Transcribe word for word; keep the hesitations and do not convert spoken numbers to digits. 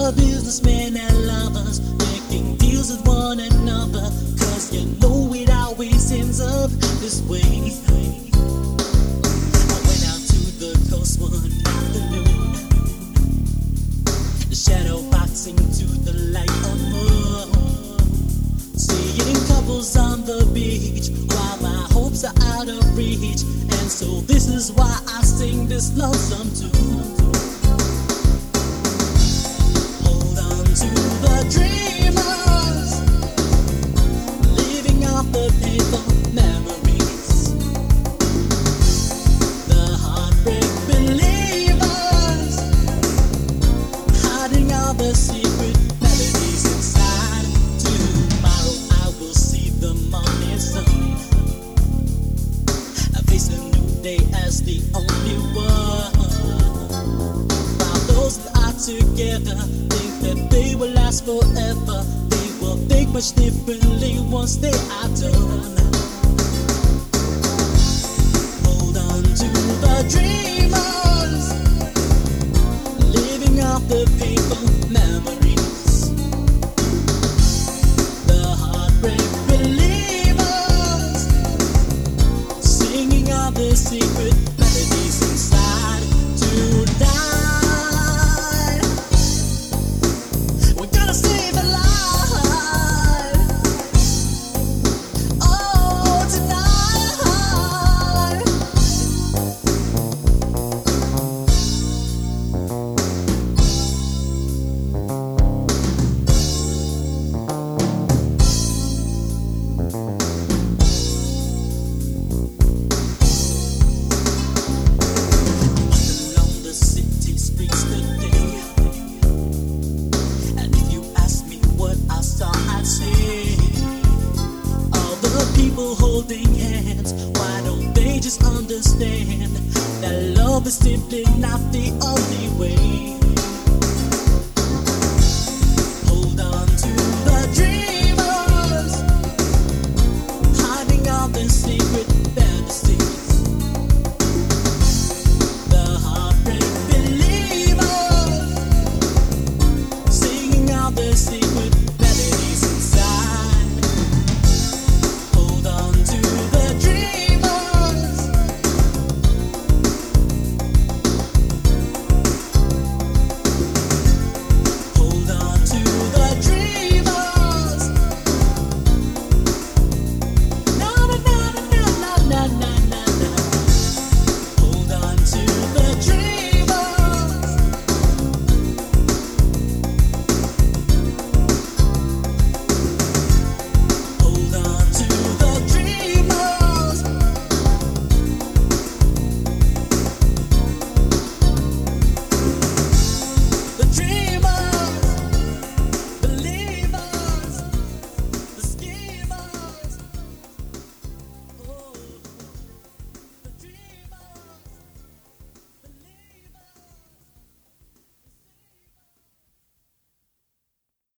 the businessmen and lovers making deals with one another, 'cause you know it always ends up this way. I went out to the coast one afternoon, shadow boxing to the light of moon, seeing couples on the beach while my hopes are out of reach. And so this is why I sing this lonesome tune. Hold on to the dreamers, living off the paper memories. The heartbreak believers, hiding all the secret melodies inside. Tomorrow I will see the morning sun. I face a new day as the only one. While those that are together think that they will last forever, they will think much differently once they are done. Hold on to the dreamers, living off the paper memories. The heartbreak believers, singing all the secret melodies inside. Tonight we're gonna save a life. Oh, tonight. Along the city streets today, and if you ask me what I saw, I'd say all the people holding hands. Why don't they just understand that love is simply not the only way?